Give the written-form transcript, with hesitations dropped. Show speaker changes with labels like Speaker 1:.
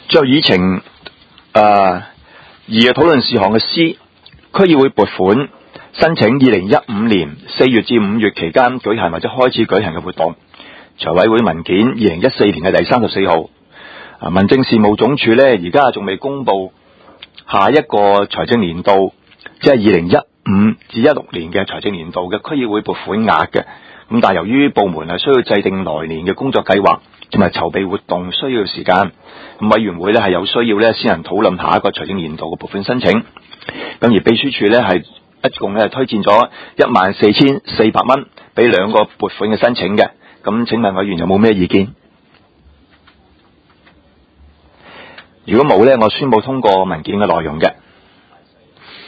Speaker 1: 最後議程二嘅討論事項嘅 C， 區議會撥款申請2015年4月至5月期間舉行或者開始舉行嘅活動。財委會文件2014年嘅第34號。民政事務總署呢，而家仲未公布下一個財政年度，即係2015至16年嘅財政年度嘅區議會撥款額嘅。咁但係由於部門係需要制定來年嘅工作計劃同埋籌備活動需要時間，咁委員會呢係有需要呢先行討論下一個財政年度嘅撥款申請。咁而秘書處呢係一共呢推薦咗14,400蚊俾兩個撥款嘅申請嘅。咁請問委員有冇咩意見？如果冇呢，我宣布通過文件嘅內容嘅。